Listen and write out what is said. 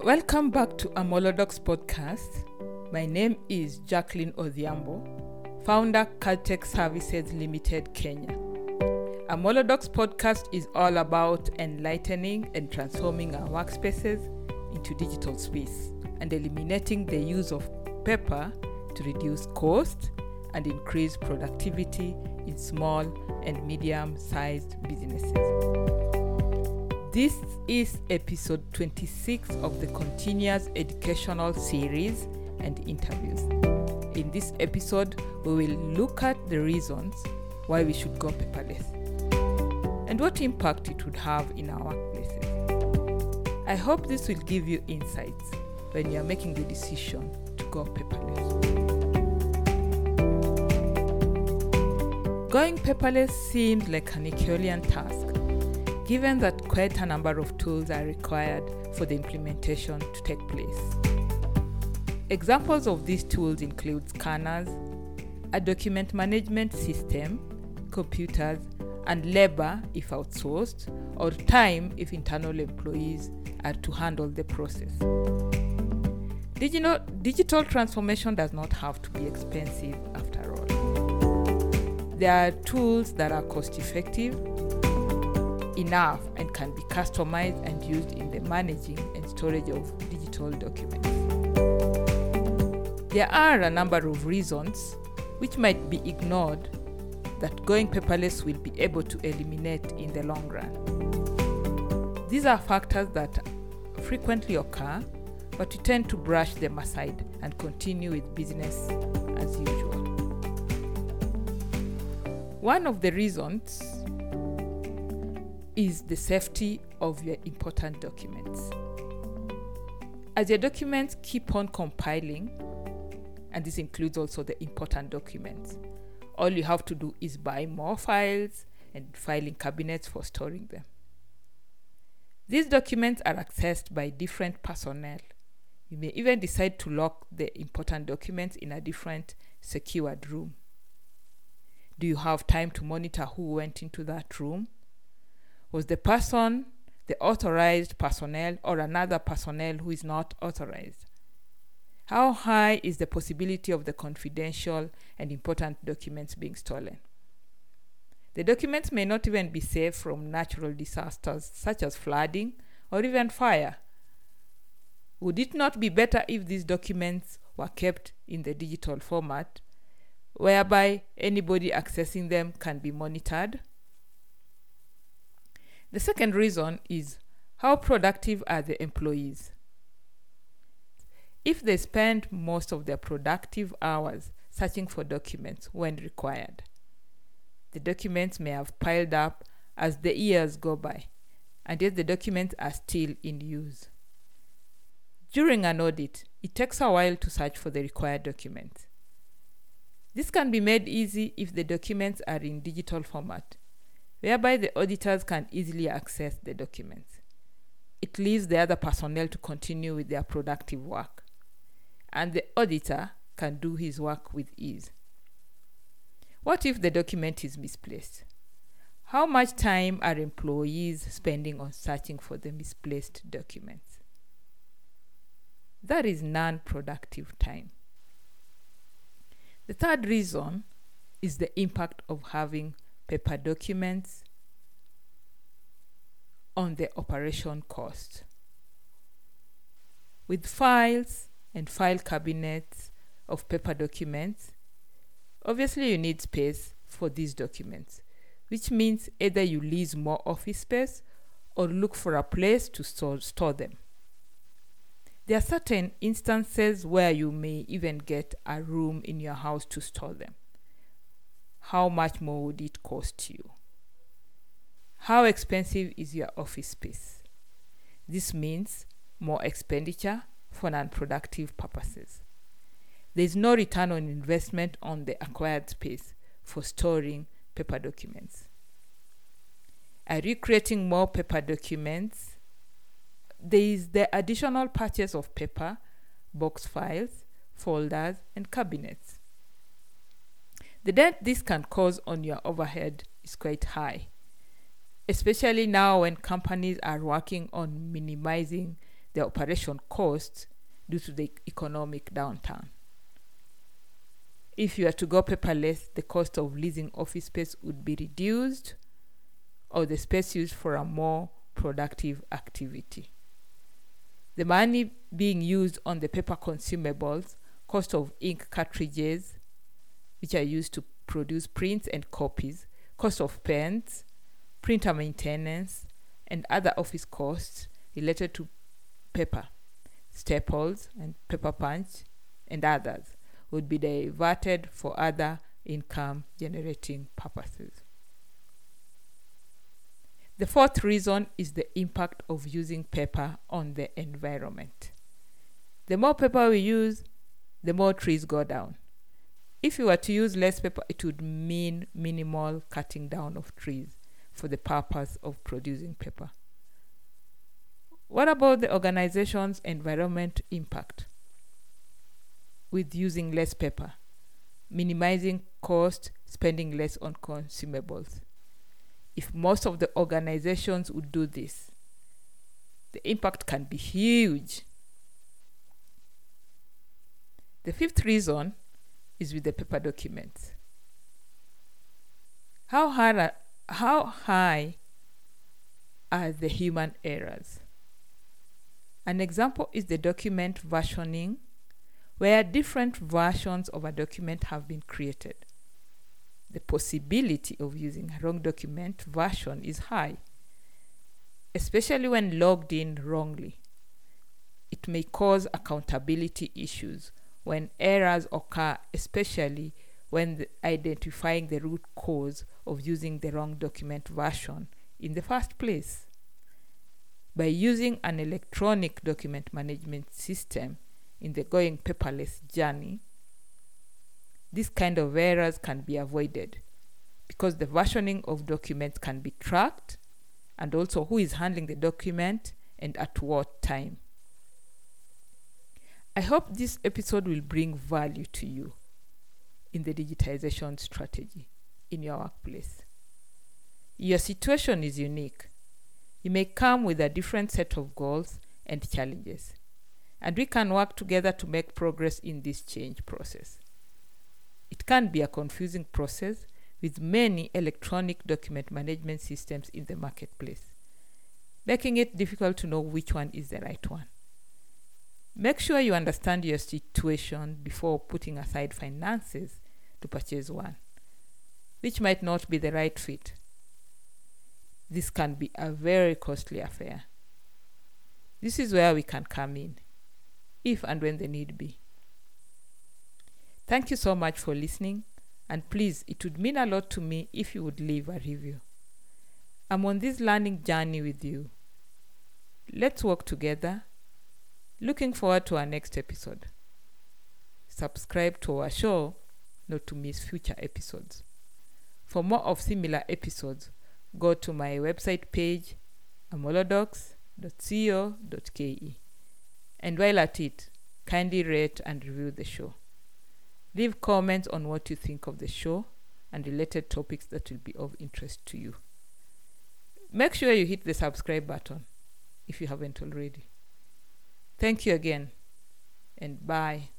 Welcome back to Amolodocs podcast. My name is Jacqueline Odhiambo, founder Caltech Services Limited, Kenya. Amolodocs podcast is all about enlightening and transforming our workspaces into digital space and eliminating the use of paper to reduce cost and increase productivity in small and medium-sized businesses. This is episode 26 of the continuous educational series and interviews. In this episode, we will look at the reasons why we should go paperless and what impact it would have in our workplaces. I hope this will give you insights when you are making the decision to go paperless. Going paperless seems like an Herculean task, given that quite a number of tools are required for the implementation to take place. Examples of these tools include scanners, a document management system, computers, and labor if outsourced, or time if internal employees are to handle the process. Digital transformation does not have to be expensive after all. There are tools that are cost-effective enough and can be customized and used in the managing and storage of digital documents. There are a number of reasons which might be ignored that going paperless will be able to eliminate in the long run. These are factors that frequently occur, but we tend to brush them aside and continue with business as usual. One of the reasons is the safety of your important documents. As your documents keep on compiling, and this includes also the important documents, all you have to do is buy more files and filing cabinets for storing them. These documents are accessed by different personnel. You may even decide to lock the important documents in a different secured room. Do you have time to monitor who went into that room? Was the person the authorized personnel or another personnel who is not authorized? How high is the possibility of the confidential and important documents being stolen? The documents may not even be safe from natural disasters such as flooding or even fire. Would it not be better if these documents were kept in the digital format, whereby anybody accessing them can be monitored? The second reason is how productive are the employees? If they spend most of their productive hours searching for documents when required, the documents may have piled up as the years go by, and yet the documents are still in use. During an audit, it takes a while to search for the required documents. This can be made easy if the documents are in digital format, whereby the auditors can easily access the documents. It leaves the other personnel to continue with their productive work, and the auditor can do his work with ease. What if the document is misplaced? How much time are employees spending on searching for the misplaced documents? That is non-productive time. The third reason is the impact of having paper documents on the operation cost. With files and file cabinets of paper documents, obviously you need space for these documents, which means either you lease more office space or look for a place to store them. There are certain instances where you may even get a room in your house to store them. How much more would it cost you? How expensive is your office space? This means more expenditure for non-productive purposes. There is no return on investment on the acquired space for storing paper documents. Are you creating more paper documents? There is the additional purchase of paper, box files, folders, and cabinets. The debt this can cause on your overhead is quite high, especially now when companies are working on minimizing their operation costs due to the economic downturn. If you are to go paperless, the cost of leasing office space would be reduced, or the space used for a more productive activity. The money being used on the paper consumables, cost of ink cartridges, which are used to produce prints and copies, cost of pens, printer maintenance, and other office costs related to paper, staples and paper punch, and others would be diverted for other income generating purposes. The fourth reason is the impact of using paper on the environment. The more paper we use, the more trees go down. If you were to use less paper, it would mean minimal cutting down of trees for the purpose of producing paper. What about the organization's environment impact with using less paper, minimizing cost, spending less on consumables? If most of the organizations would do this, the impact can be huge. The fifth reason is with the paper documents. How high are the human errors? An example is the document versioning, where different versions of a document have been created. The possibility of using a wrong document version is high, especially when logged in wrongly. It may cause accountability issues when errors occur, especially when identifying the root cause of using the wrong document version in the first place. By using an electronic document management system in the going paperless journey, this kind of errors can be avoided because the versioning of documents can be tracked, and also who is handling the document and at what time. I hope this episode will bring value to you in the digitization strategy in your workplace. Your situation is unique. You may come with a different set of goals and challenges, and we can work together to make progress in this change process. It can be a confusing process with many electronic document management systems in the marketplace, making it difficult to know which one is the right one. Make sure you understand your situation before putting aside finances to purchase one, which might not be the right fit. This can be a very costly affair. This is where we can come in, if and when the need be. Thank you so much for listening, and please, it would mean a lot to me if you would leave a review. I'm on this learning journey with you. Let's work together. Looking forward to our next episode. Subscribe to our show not to miss future episodes. For more of similar episodes, go to my website page, amolodocs.co.ke. And while at it, kindly rate and review the show. Leave comments on what you think of the show and related topics that will be of interest to you. Make sure you hit the subscribe button if you haven't already. Thank you again, and bye.